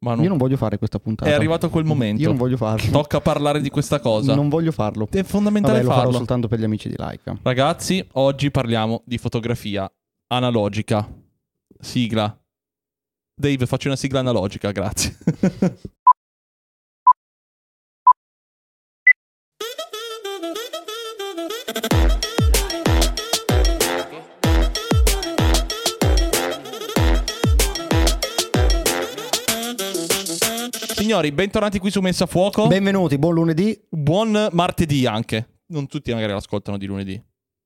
Manu, Io non voglio fare questa puntata. è arrivato quel momento. Io non voglio farlo. Tocca parlare di questa cosa. Non voglio farlo. È fondamentale Vabbè, lo farò farlo. soltanto per gli amici di Laika. Ragazzi, oggi parliamo di fotografia analogica. Sigla. Dave, faccio una sigla analogica, grazie. Signori, bentornati qui su Messa a Fuoco. Benvenuti, buon lunedì. Buon martedì anche. Non tutti magari l'ascoltano di lunedì.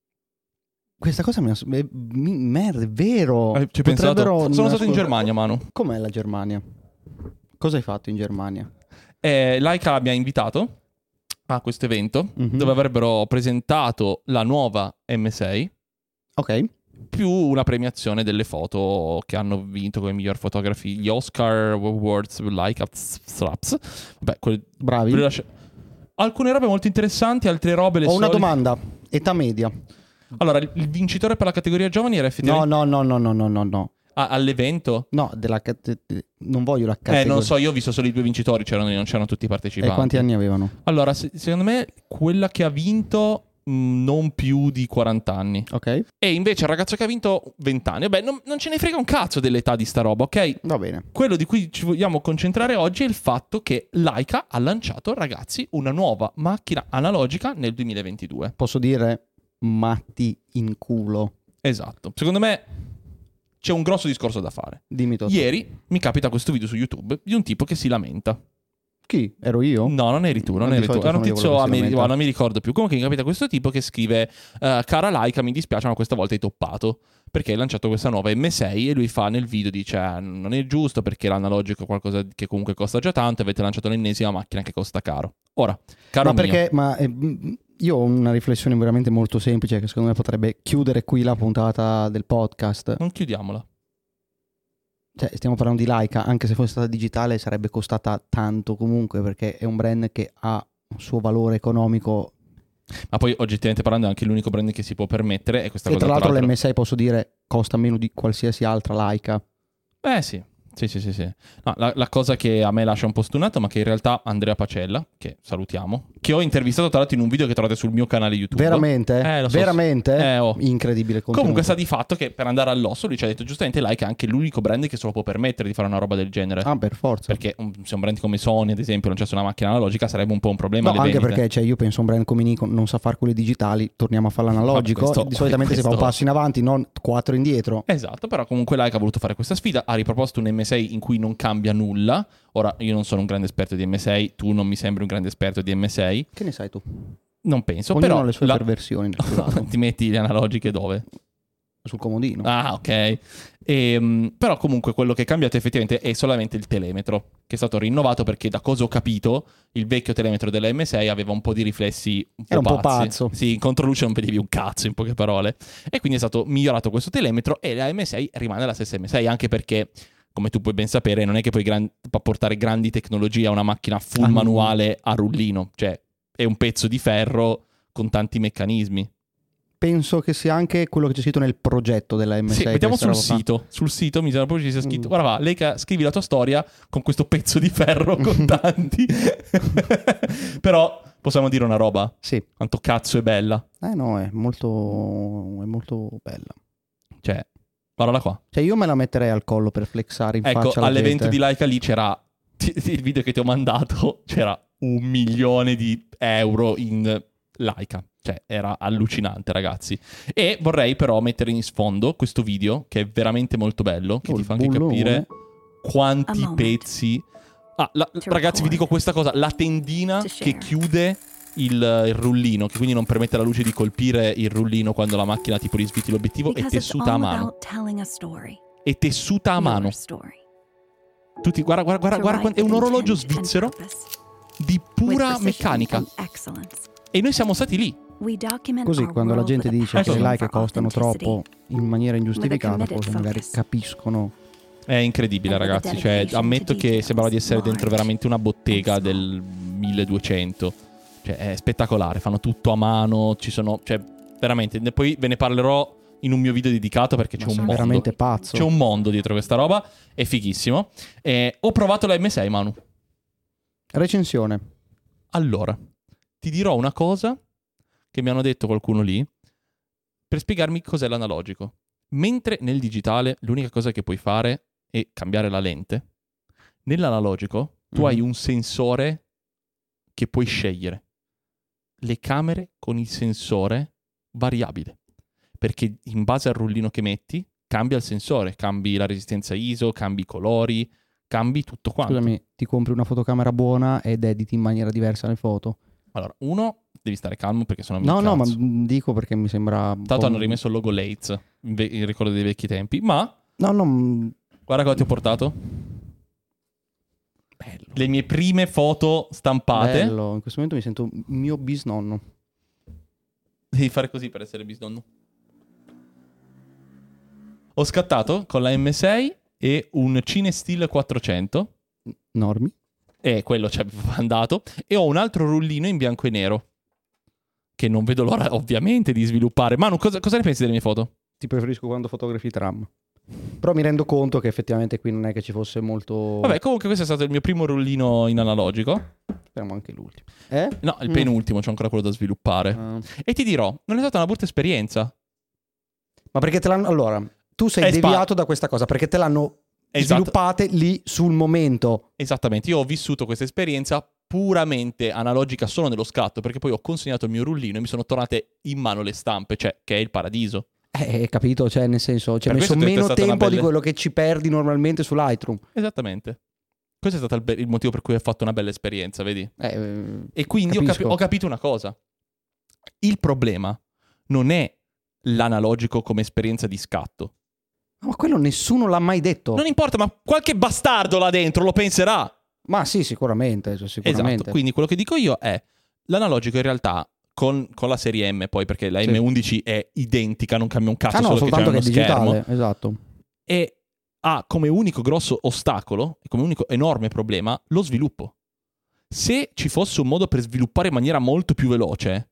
Questa cosa merda, è vero. Ci hai pensato? Potrebbero Sono stato in Germania, Manu. Com'è la Germania? Cosa hai fatto in Germania? Laika mi ha invitato a questo evento dove avrebbero presentato la nuova M6 Ok. più una premiazione delle foto che hanno vinto come miglior fotografi, gli Oscar Awards Laika Straps. Vabbè, Bravi. alcune robe molto interessanti, altre robe le Ho una solite. domanda. Età media. Allora, il vincitore per la categoria giovani era effettivamente No. all'evento. No, non voglio la categoria. Non so, io ho visto solo i due vincitori, non c'erano tutti i partecipanti. E quanti anni avevano? Allora, secondo me quella che ha vinto non più di 40 anni. Ok. E invece il ragazzo che ha vinto 20 anni. Vabbè, non ce ne frega un cazzo dell'età di sta roba, ok? Va bene. Quello di cui ci vogliamo concentrare oggi è il fatto che Laika ha lanciato, ragazzi, una nuova macchina analogica nel 2022. Posso dire matti in culo. Esatto. Secondo me c'è un grosso discorso da fare. Dimmi tutto. Ieri mi capita questo video su YouTube di un tipo che si lamenta. Chi? Ero io? No, non eri tu, non Di eri tu. solito Era un sono io tizio quello che si americano, lamenta. non mi ricordo più. Comunque mi capita questo tipo che scrive cara Laika, mi dispiace ma questa volta hai toppato perché hai lanciato questa nuova M6 e lui fa nel video, dice non è giusto perché l'analogico è qualcosa che comunque costa già tanto e avete lanciato l'ennesima macchina che costa caro. Ora, caro Ma mio, perché? Io ho una riflessione veramente molto semplice che secondo me potrebbe chiudere qui la puntata del podcast. non chiudiamola. Cioè, stiamo parlando di Laika, anche se fosse stata digitale sarebbe costata tanto comunque perché è un brand che ha un suo valore economico. Ma poi oggettivamente parlando è anche l'unico brand che si può permettere e questa E cosa tra l'altro l'M6 posso dire costa meno di qualsiasi altra Laika. Sì. No, la cosa che a me lascia un po' stunato, ma che in realtà Andrea Pacella, che salutiamo, che ho intervistato tra l'altro in un video che trovate sul mio canale YouTube. Veramente? Lo so. Veramente? Oh. Incredibile contenuto. Comunque sta di fatto che per andare all'osso lui ci ha detto giustamente Laika è anche l'unico brand che se lo può permettere di fare una roba del genere. Ah, per forza. Perché se un brand come Sony ad esempio non c'è su una macchina analogica sarebbe un po' un problema. No, alle anche vendite. perché io penso un brand come Nikon non sa fare quelli digitali, torniamo a fare l'analogico. Vabbè, Solitamente si fa un passo in avanti, non 4 indietro. Esatto, però comunque Laika ha voluto fare questa sfida, ha riproposto un M6 in cui non cambia nulla. Ora, io non sono un grande esperto di M6, tu non mi sembri un grande esperto di M6. Che ne sai tu? Non penso, Ognuno però ha le sue perversioni nel privato. ti metti le analogiche dove? Sul comodino. Ah, ok. Però comunque quello che è cambiato effettivamente è solamente il telemetro, che è stato rinnovato perché da cosa ho capito il vecchio telemetro della M6 aveva un po' di riflessi Era un po' pazzi. pazzo. Sì, in controluce non vedevi un cazzo, in poche parole. E quindi è stato migliorato questo telemetro e la M6 rimane la stessa M6, anche perché, come tu puoi ben sapere, non è che puoi portare grandi tecnologie a una macchina full manuale a rullino. Cioè, è un pezzo di ferro con tanti meccanismi. Penso che sia anche quello che c'è scritto nel progetto della M6. Sì, vediamo questa sul roba sito. Sul sito mi sembra proprio ci sia scritto guarda va, Laika, scrivi la tua storia con questo pezzo di ferro con tanti. Però possiamo dire una roba? Sì. Quanto cazzo è bella. No, è molto bella. Cioè, guardala qua. Cioè io me la metterei al collo per flexare in faccia alla all'evento gente. di Laika lì c'era il video che ti ho mandato, c'era 1 milione di euro in Laika. Cioè, era allucinante, ragazzi. E vorrei però mettere in sfondo questo video, che è veramente molto bello, che ti fa anche capire quanti pezzi... ragazzi, vi dico questa cosa. La tendina che chiude il rullino, che quindi non permette alla luce di colpire il rullino quando la macchina tipo risviti l'obiettivo, è tessuta a mano. È tessuta a mano. Tutti, guarda, è un orologio svizzero di pura meccanica. E noi siamo stati lì. Così quando la gente dice che le like costano troppo in maniera ingiustificata, forse magari capiscono. È incredibile, ragazzi. Cioè, ammetto che sembrava di essere dentro veramente una bottega del 1200. Cioè, è spettacolare. Fanno tutto a mano. Ci sono, cioè, veramente. Poi ve ne parlerò in un mio video dedicato perché c'è Ma un sei mondo. veramente pazzo. C'è un mondo dietro questa roba, è fighissimo. Ho provato la M6, Manu. Recensione. Allora, ti dirò una cosa che mi hanno detto qualcuno lì per spiegarmi cos'è l'analogico. Mentre nel digitale l'unica cosa che puoi fare è cambiare la lente, nell'analogico tu hai un sensore che puoi scegliere. Le camere con il sensore variabile, perché in base al rullino che metti cambia il sensore, cambi la resistenza ISO, cambi i colori, cambi tutto quanto. Scusami, ti compri una fotocamera buona ed editi in maniera diversa le foto? Allora, uno, devi stare calmo perché sono No, ma dico perché mi sembra un tanto po'... hanno rimesso il logo Lates, il ricordo dei vecchi tempi, ma No, guarda cosa ti ho portato. bello. Le mie prime foto stampate. Bello, in questo momento mi sento mio bisnonno. Devi fare così per essere bisnonno. Ho scattato con la M6 e un CineStill 400. Normi. E quello ci avevo andato. E ho un altro rullino in bianco e nero. Che non vedo l'ora, ovviamente, di sviluppare. Manu, cosa ne pensi delle mie foto? Ti preferisco quando fotografi tram. Però mi rendo conto che effettivamente qui non è che ci fosse molto... Vabbè, comunque questo è stato il mio primo rullino in analogico. Speriamo anche l'ultimo. No, il penultimo, c'è ancora quello da sviluppare. E ti dirò, non è stata una brutta esperienza. Ma perché te l'hanno... Allora, tu sei deviato da questa cosa, perché te l'hanno sviluppate lì sul momento. Esattamente, io ho vissuto questa esperienza puramente analogica solo nello scatto, perché poi ho consegnato il mio rullino e mi sono tornate in mano le stampe, cioè che è il paradiso. Capito? Cioè, nel senso, ci hai Per messo questo è meno stata una tempo di bella- quello che ci perdi normalmente su Lightroom. Esattamente. Questo è stato il motivo per cui ho fatto una bella esperienza, vedi? E quindi capisco. ho capito una cosa. Il problema non è l'analogico come esperienza di scatto. Ma quello nessuno l'ha mai detto. Non importa, ma qualche bastardo là dentro lo penserà. Ma sì, sicuramente. Esatto, quindi quello che dico io è l'analogico in realtà con la serie M poi, perché la Sì. M11 è identica, non cambia un cazzo, no, solo soltanto che che c'è è uno schermo. digitale. Esatto. E ha come unico grosso ostacolo, come unico enorme problema, lo sviluppo. Se ci fosse un modo per sviluppare in maniera molto più veloce,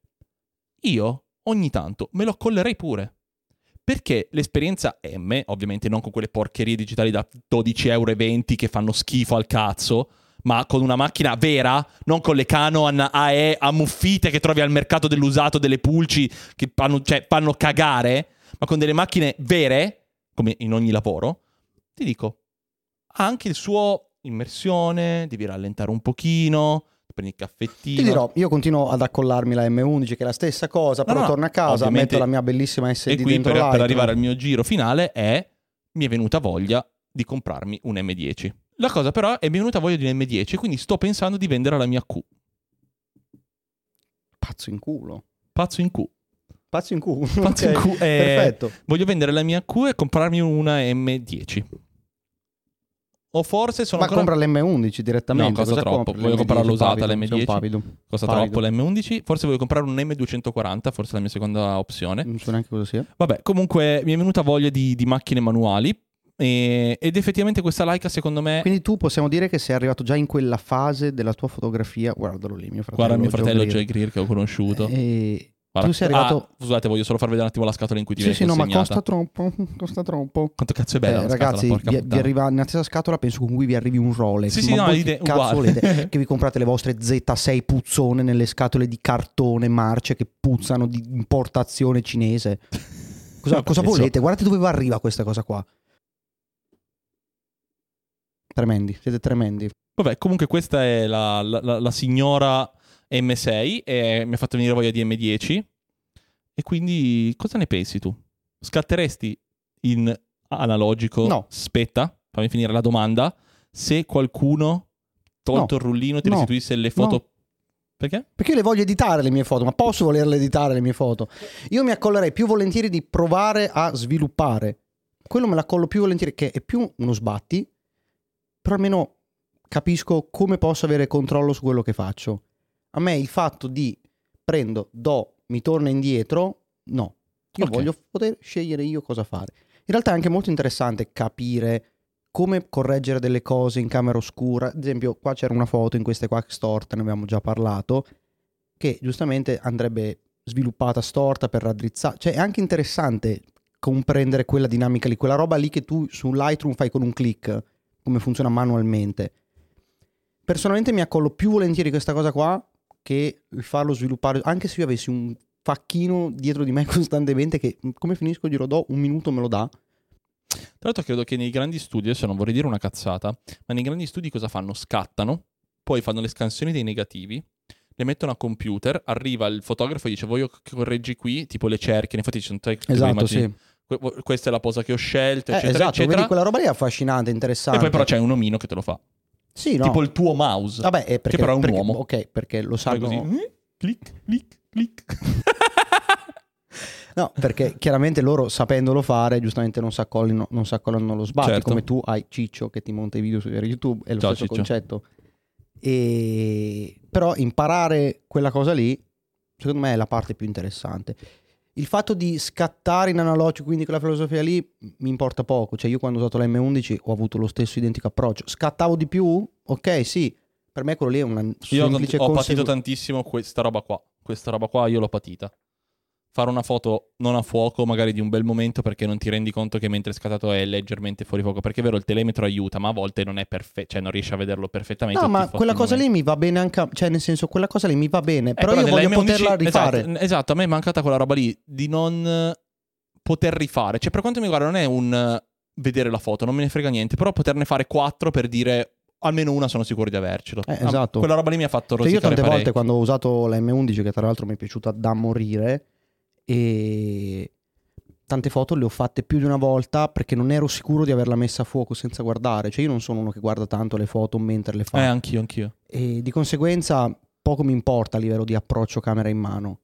io ogni tanto me lo accollerei pure. Perché l'esperienza M, ovviamente non con quelle porcherie digitali da 12,20 € che fanno schifo al cazzo, ma con una macchina vera, non con le Canon AE ammuffite che trovi al mercato dell'usato, delle pulci che fanno cagare, ma con delle macchine vere, come in ogni lavoro, ti dico, ha anche il suo immersione, devi rallentare un pochino, prendi il caffettino. Ti dirò, io continuo ad accollarmi la M11 che è la stessa cosa, però torno a casa, ovviamente, metto la mia bellissima SD e qui dentro per Lightroom. arrivare al mio giro finale mi è venuta voglia di comprarmi un M10. La cosa però è mi è venuta voglia di un M10, quindi sto pensando di vendere la mia Q. Pazzo in culo. Pazzo in Q. Pazzo in Q. Pazzo in Q. Perfetto. Voglio vendere la mia Q e comprarmi una M10. O forse sono Ma ancora... compra l'M11 direttamente. No, costa cosa troppo. compri? Voglio comprarla usata, Sei un l'M10. pavido. Costa troppo l'M11. Forse voglio comprare un M240, forse è la mia seconda opzione. Non so neanche cosa sia. Vabbè, comunque mi è venuta voglia di macchine manuali. Ed effettivamente questa Leica secondo me... Quindi tu possiamo dire che sei arrivato già in quella fase della tua fotografia. Guardalo lì, mio fratello. Guarda mio fratello Joe Joe Greer che ho conosciuto. Tu sei arrivato... scusate, voglio solo far vedere un attimo la scatola in cui ti viene Sì, no, ma consegnata. costa troppo. Quanto cazzo è bella la scatola, ragazzi, porca vi puttana. arriva nella stessa scatola, penso con cui vi arrivi un Rolex. Sì, ma no, voi che cazzo uguale. volete? Che vi comprate le vostre Z6 puzzone nelle scatole di cartone marce che puzzano di importazione cinese. Cosa volete? Guardate dove arriva questa cosa qua. Tremendi, siete tremendi. Vabbè, comunque questa è la signora M6 e mi ha fatto venire voglia di M10. E quindi cosa ne pensi tu? Scatteresti in analogico? No. Aspetta, fammi finire la domanda. Se qualcuno, tolto No. il rullino, ti No. restituisse le foto... No. Perché? Perché io le voglio editare le mie foto, ma posso volerle editare le mie foto? Io mi accollerei più volentieri di provare a sviluppare. Quello me l'accollo più volentieri, che è più uno sbatti, però almeno capisco come posso avere controllo su quello che faccio. A me il fatto di prendo, mi torna indietro, no. Io Ok. voglio poter scegliere io cosa fare. In realtà è anche molto interessante capire come correggere delle cose in camera oscura. Ad esempio, qua c'era una foto in queste qua storte, ne abbiamo già parlato, che giustamente andrebbe sviluppata storta per raddrizzare. Cioè è anche interessante comprendere quella dinamica lì, quella roba lì che tu su Lightroom fai con un click, come funziona manualmente. Personalmente mi accollo più volentieri questa cosa qua che il farlo sviluppare, anche se io avessi un facchino dietro di me costantemente che come finisco glielo do, un minuto me lo dà. Tra l'altro credo che nei grandi studi, adesso non vorrei dire una cazzata, ma nei grandi studi cosa fanno? Scattano, poi fanno le scansioni dei negativi, le mettono a computer, arriva il fotografo e dice voglio che correggi qui, tipo le cerchie, infatti ci sono Esatto, sì. Questa è la posa che ho scelto, eccetera, esatto, eccetera. vedi, quella roba lì è affascinante, interessante. E poi però c'è un omino che te lo fa. Sì, no. Tipo il tuo mouse. Vabbè, è perché, che però è un perché, uomo. Ok, perché lo Fai sanno. così. Clic, clic, clic. No, perché chiaramente loro sapendolo fare, giustamente non si accollano lo sbatti, Certo. come tu hai Ciccio che ti monta i video su YouTube, è lo Ciao, stesso Ciccio. concetto. Però imparare quella cosa lì, secondo me è la parte più interessante. Il fatto di scattare in analogico, quindi quella filosofia lì, mi importa poco. Cioè io quando ho usato la M11 ho avuto lo stesso identico approccio. Scattavo di più? Ok, sì. Per me quello lì è una Io semplice ho patito tantissimo questa roba qua. Questa roba qua io l'ho patita. Fare una foto non a fuoco, magari di un bel momento, perché non ti rendi conto che mentre è scattato è leggermente fuori fuoco. Perché è vero, il telemetro aiuta, ma a volte non è perfetto, cioè non riesci a vederlo perfettamente. No, ma quella cosa lì mi va bene anche, cioè nel senso, quella cosa lì mi va bene, però io nella voglio M11 poterla rifare. Esatto, a me è mancata quella roba lì di non poter rifare. Cioè, per quanto mi riguarda, non è un vedere la foto, non me ne frega niente, però poterne fare 4 per dire almeno una sono sicuro di avercelo. Esatto. Quella roba lì mi ha fatto Cioè, io rosicare tante volte parecchio. quando ho usato la M11, che tra l'altro mi è piaciuta da morire, e tante foto le ho fatte più di una volta perché non ero sicuro di averla messa a fuoco senza guardare. Cioè io non sono uno che guarda tanto le foto mentre le fa. Anch'io. E di conseguenza poco mi importa a livello di approccio camera in mano.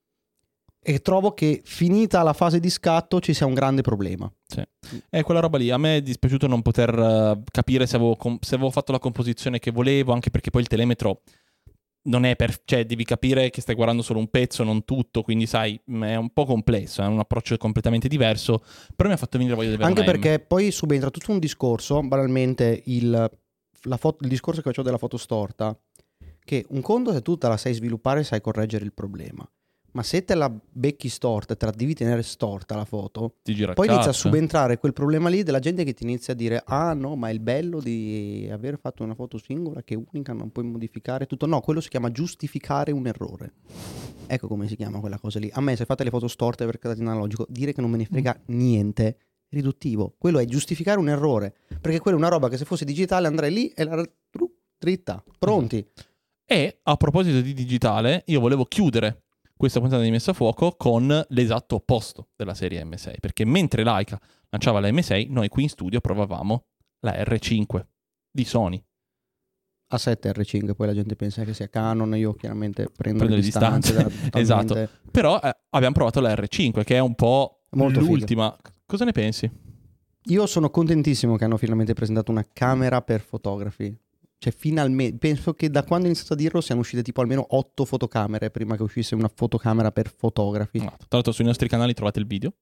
E trovo che finita la fase di scatto ci sia un grande problema. Sì. Quella roba lì. A me è dispiaciuto non poter capire se avevo fatto la composizione che volevo, anche perché poi il telemetro non è cioè devi capire che stai guardando solo un pezzo, non tutto, quindi sai, è un po' complesso, è un approccio completamente diverso, però mi ha fatto venire voglia di avere anche una perché poi subentra tutto un discorso, banalmente il discorso che facevo della foto storta, che un conto se tu te la sai sviluppare sai correggere il problema, ma se te la becchi storta e te la devi tenere storta la foto, ti gira poi cazzo. inizia a subentrare quel problema lì della gente che ti inizia a dire ah no, ma il bello di aver fatto una foto singola che è unica, non puoi modificare tutto. No, quello si chiama giustificare un errore. Ecco come si chiama quella cosa lì. A me se fate le foto storte per in analogico, dire che non me ne frega niente riduttivo. Quello è giustificare un errore, perché quella è una roba che se fosse digitale andrei lì e la dritta, pronti. E a proposito di digitale, io volevo chiudere questa puntata di Messa a Fuoco con l'esatto opposto della serie M6, perché mentre Leica lanciava la M6, noi qui in studio provavamo la R5 di Sony. A7 R5, poi la gente pensa che sia Canon, io chiaramente prendo le distanze. Esatto. Però abbiamo provato la R5, che è un po' molto l'ultima. Figa. Cosa ne pensi? Io sono contentissimo che hanno finalmente presentato una camera per fotografi. Cioè finalmente, penso che da quando ho iniziato a dirlo siano uscite tipo almeno 8 fotocamere prima che uscisse una fotocamera per fotografi. Tra l'altro sui nostri canali trovate il video.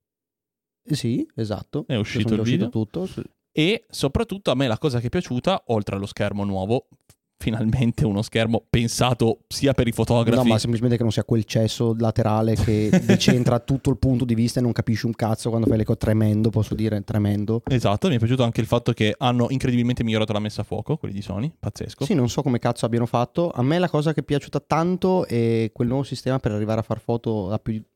Sì, esatto. È uscito il video. Tutto, sì. E soprattutto a me la cosa che è piaciuta, oltre allo schermo nuovo, finalmente uno schermo pensato sia per i fotografi. No, ma semplicemente che non sia quel cesso laterale che decentra tutto il punto di vista e non capisci un cazzo quando fai le cose. Tremendo, posso dire, tremendo. Esatto, mi è piaciuto anche il fatto che hanno incredibilmente migliorato la messa a fuoco, quelli di Sony, pazzesco. Sì, non so come cazzo abbiano fatto. A me la cosa che è piaciuta tanto è quel nuovo sistema per arrivare a far foto a più di...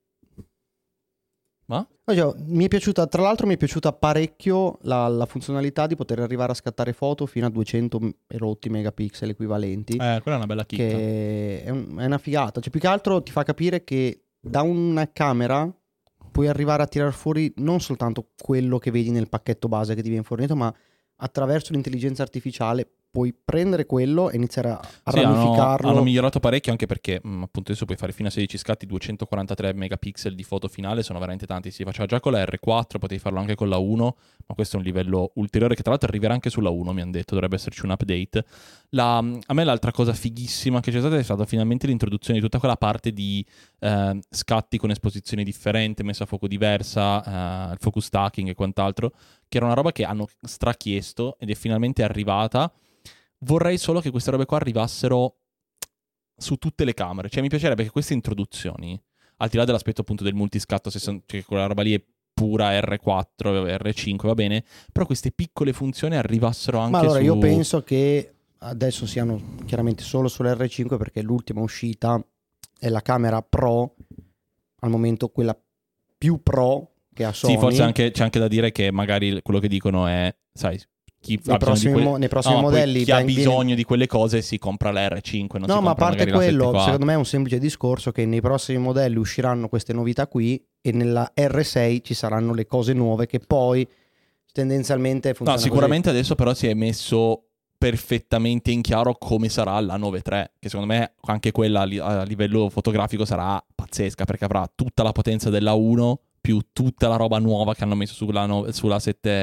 Ma? Mi è piaciuta, tra l'altro mi è piaciuta parecchio la funzionalità di poter arrivare a scattare foto fino a 200 e rotti megapixel equivalenti. Quella è una bella chicca. Che è una figata. Cioè, più che altro ti fa capire che da una camera puoi arrivare a tirar fuori non soltanto quello che vedi nel pacchetto base che ti viene fornito, ma attraverso l'intelligenza artificiale puoi prendere quello e iniziare a ramificarlo. Hanno migliorato parecchio anche perché appunto adesso puoi fare fino a 16 scatti, 243 megapixel di foto finale, sono veramente tanti. Si faceva già con la R4, potevi farlo anche con la 1, ma questo è un livello ulteriore che tra l'altro arriverà anche sulla 1, mi hanno detto, dovrebbe esserci un update. A me l'altra cosa fighissima che c'è stata è stata finalmente l'introduzione di tutta quella parte di scatti con esposizione differente, messa a fuoco diversa, il focus stacking e quant'altro, che era una roba che hanno strachiesto ed è finalmente arrivata. Vorrei solo che queste robe qua arrivassero su tutte le camere. Cioè mi piacerebbe che queste introduzioni, al di là dell'aspetto appunto del multiscatto, cioè quella roba lì è pura R4, R5, va bene, però queste piccole funzioni arrivassero anche Ma allora su... io penso che adesso siano chiaramente solo sull'R5 perché l'ultima uscita è la camera Pro, al momento quella più Pro che ha Sony. Sì, forse c'è anche da dire che magari quello che dicono è, sai, chi ha bisogno nei prossimi modelli chi ha bisogno di quelle cose si compra la R5, non no, si ma a compra parte magari quello, la 7 secondo me è un semplice discorso che nei prossimi modelli usciranno queste novità qui e nella R6 ci saranno le cose nuove che poi tendenzialmente No, funzionano sicuramente adesso però si è messo perfettamente in chiaro come sarà la 9.3, che secondo me anche quella a livello fotografico sarà pazzesca, perché avrà tutta la potenza della 1 più tutta la roba nuova che hanno messo sulla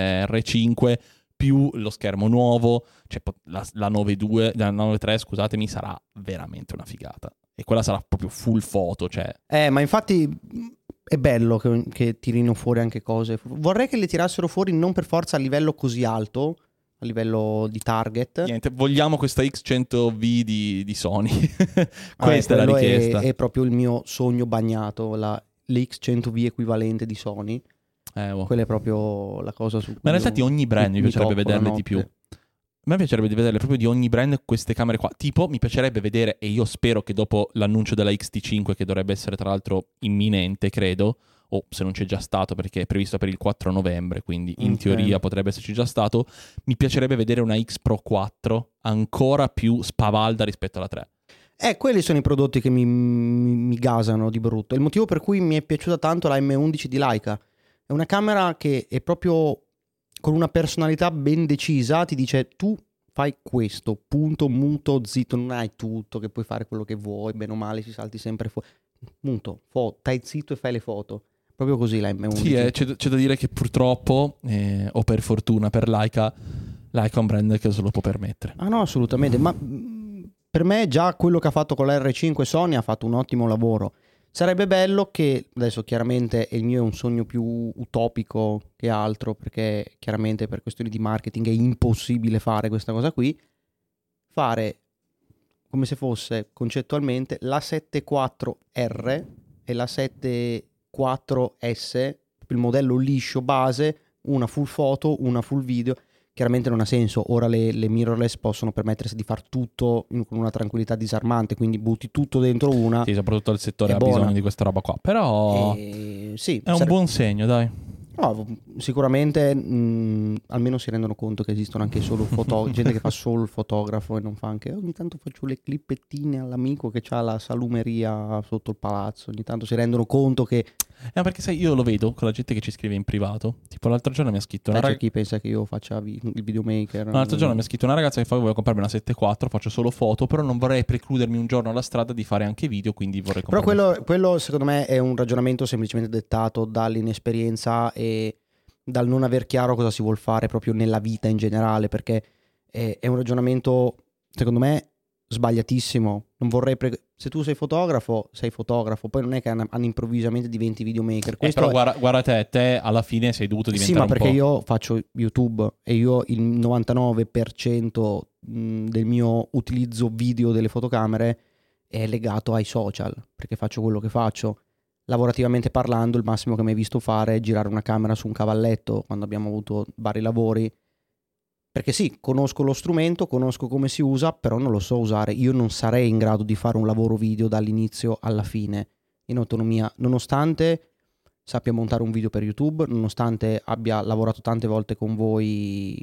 7R5 più lo schermo nuovo, cioè la 9.2, la 9.3, scusatemi, sarà veramente una figata. E quella sarà proprio full foto, cioè... ma infatti è bello che tirino fuori anche cose. Vorrei che le tirassero fuori non per forza a livello così alto, a livello di target. Niente, vogliamo questa X100V di Sony. Questa è la quello richiesta. è proprio il mio sogno bagnato, l'X100V equivalente di Sony. Quella è proprio la cosa su cui ma in realtà di ogni brand mi piacerebbe vederle di più. A me piacerebbe vederle proprio di ogni brand queste camere qua. Tipo, mi piacerebbe vedere, e io spero che dopo l'annuncio della XT5, che dovrebbe essere tra l'altro imminente, credo, o se non c'è già stato perché è previsto per il 4 novembre, quindi in teoria potrebbe esserci già stato, mi piacerebbe vedere una X Pro 4 ancora più spavalda rispetto alla 3. Quelli sono i prodotti che mi gasano di brutto. Il motivo per cui mi è piaciuta tanto la M11 di Leica. È una camera che è proprio con una personalità ben decisa, ti dice tu fai questo, punto, muto, zitto, non hai tutto, che puoi fare quello che vuoi, bene o male ci salti sempre fuori. Muto, stai zitto e fai le foto. Proprio così la M11. Sì, c'è da dire che purtroppo, o per fortuna per Leica è un brand che se lo può permettere. Ah no, assolutamente, ma per me già quello che ha fatto con la R5 Sony ha fatto un ottimo lavoro. Sarebbe bello che, adesso chiaramente il mio è un sogno più utopico che altro, perché chiaramente per questioni di marketing è impossibile fare questa cosa qui, fare come se fosse concettualmente la 7.4R e la 7.4S, il modello liscio base, una full foto, una full video. Chiaramente non ha senso, ora le mirrorless possono permettersi di far tutto con una tranquillità disarmante, quindi butti tutto dentro una. Sì, soprattutto il settore ha buona. bisogno di questa roba qua, però sì, è un buon segno, dai. No, sicuramente almeno si rendono conto che esistono anche solo gente che fa solo il fotografo e non fa anche ogni tanto faccio le clippettine all'amico che ha la salumeria sotto il palazzo, ogni tanto si rendono conto che perché sai, io lo vedo con la gente che ci scrive in privato. Tipo l'altro giorno mi ha scritto c'è chi pensa che io faccia il videomaker. L'altro giorno mi ha scritto una ragazza che fa: voglio comprarmi una 7.4, faccio solo foto, però non vorrei precludermi un giorno alla strada di fare anche video, quindi vorrei comprarmi. Però quello secondo me è un ragionamento semplicemente dettato dall'inesperienza e dal non aver chiaro cosa si vuol fare proprio nella vita in generale, perché è un ragionamento secondo me sbagliatissimo. Non vorrei se tu sei fotografo, poi non è che improvvisamente diventi videomaker. Però guarda te alla fine sei dovuto diventare sì, ma perché un po'. io faccio YouTube e io il 99% del mio utilizzo video delle fotocamere è legato ai social, perché faccio quello che faccio. Lavorativamente parlando, il massimo che mi hai visto fare è girare una camera su un cavalletto quando abbiamo avuto vari lavori. Perché sì, conosco lo strumento, conosco come si usa, però non lo so usare. Io non sarei in grado di fare un lavoro video dall'inizio alla fine, in autonomia, nonostante sappia montare un video per YouTube, nonostante abbia lavorato tante volte con voi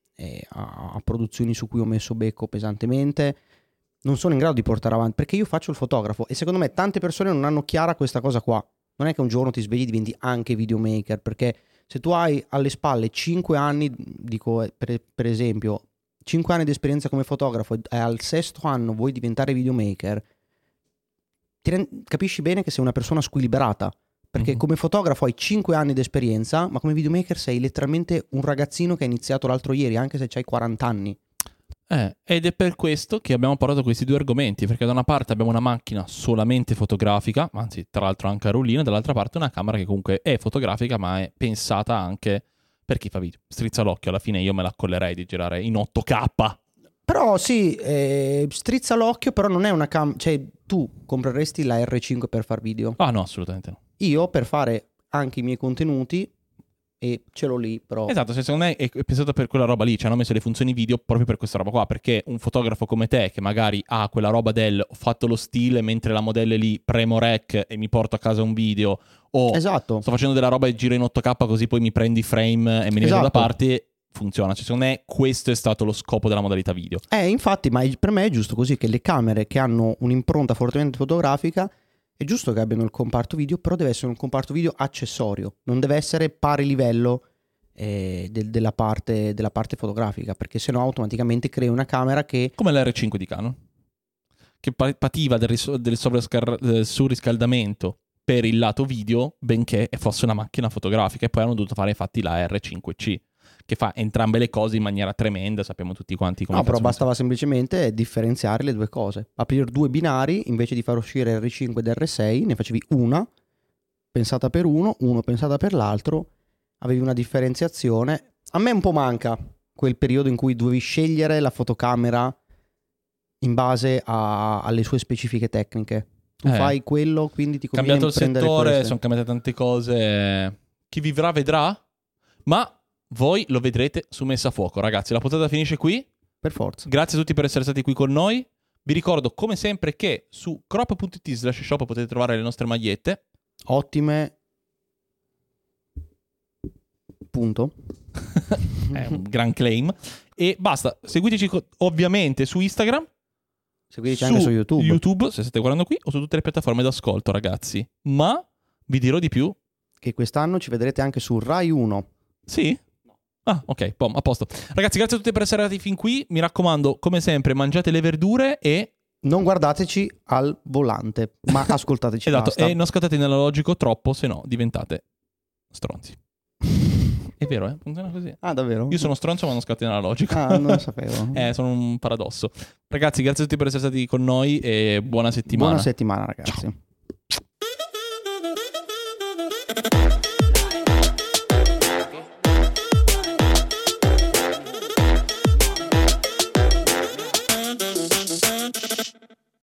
a produzioni su cui ho messo becco pesantemente. Non sono in grado di portare avanti, perché io faccio il fotografo e secondo me tante persone non hanno chiara questa cosa qua. Non è che un giorno ti svegli e diventi anche videomaker, perché se tu hai alle spalle 5 anni, dico per esempio, 5 anni di esperienza come fotografo e al 6º anno vuoi diventare videomaker, capisci bene che sei una persona squilibrata, perché come fotografo hai 5 anni di esperienza, ma come videomaker sei letteralmente un ragazzino che ha iniziato l'altro ieri, anche se hai 40 anni. Ed è per questo che abbiamo parlato questi due argomenti, perché da una parte abbiamo una macchina solamente fotografica, anzi tra l'altro anche a rullino, dall'altra parte una camera che comunque è fotografica ma è pensata anche per chi fa video. Strizza l'occhio, alla fine io me la accollerei di girare in 8K. Però sì, strizza l'occhio, però non è una cioè tu compreresti la R5 per far video? Ah no, assolutamente no. Io per fare anche i miei contenuti e ce l'ho lì, però... Esatto, secondo me è pensato per quella roba lì, cioè hanno messo le funzioni video proprio per questa roba qua, perché un fotografo come te che magari ha quella roba del ho fatto lo stile mentre la modella è lì, premo rec e mi porto a casa un video, o Esatto. sto facendo della roba e giro in 8K così poi mi prendi i frame e me li vedo da parte, funziona. Cioè, secondo me questo è stato lo scopo della modalità video. Infatti, ma per me è giusto così, che le camere che hanno un'impronta fortemente fotografica è giusto che abbiano il comparto video, però deve essere un comparto video accessorio, non deve essere pari livello della parte fotografica, perché sennò automaticamente crea una camera che... Come l'R5 di Canon, che pativa del surriscaldamento per il lato video, benché fosse una macchina fotografica, e poi hanno dovuto fare infatti la R5C, che fa entrambe le cose in maniera tremenda, sappiamo tutti quanti come... No, però bastava semplicemente differenziare le due cose, aprire due binari, invece di far uscire R5 ed R6 ne facevi una pensata per uno pensata per l'altro, avevi una differenziazione. A me un po' manca quel periodo in cui dovevi scegliere la fotocamera in base alle sue specifiche tecniche. Tu fai quello, quindi ti conviene cambiato il prendere settore, queste. sono cambiate tante cose. Chi vivrà vedrà, ma voi lo vedrete su Messa a Fuoco, ragazzi. La puntata finisce qui. Per forza. Grazie a tutti per essere stati qui con noi. Vi ricordo come sempre che su crop.it/shop potete trovare le nostre magliette. Ottime. Punto. È un gran claim. E basta, seguiteci ovviamente su Instagram. Seguiteci anche su YouTube. Se state guardando qui, o su tutte le piattaforme d'ascolto, ragazzi. Ma vi dirò di più. Che quest'anno ci vedrete anche su Rai 1. Sì? Ah, ok, a posto. Ragazzi, grazie a tutti per essere arrivati fin qui. Mi raccomando, come sempre, mangiate le verdure e... Non guardateci al volante, ma ascoltateci. Esatto, basta. e non scattate in analogico troppo, se no diventate stronzi. È vero, funziona così. Ah, davvero? Io sono stronzo ma non scatto in analogico. Ah, non lo sapevo. Sono un paradosso. Ragazzi, grazie a tutti per essere stati con noi e buona settimana. Buona settimana, ragazzi. Ciao.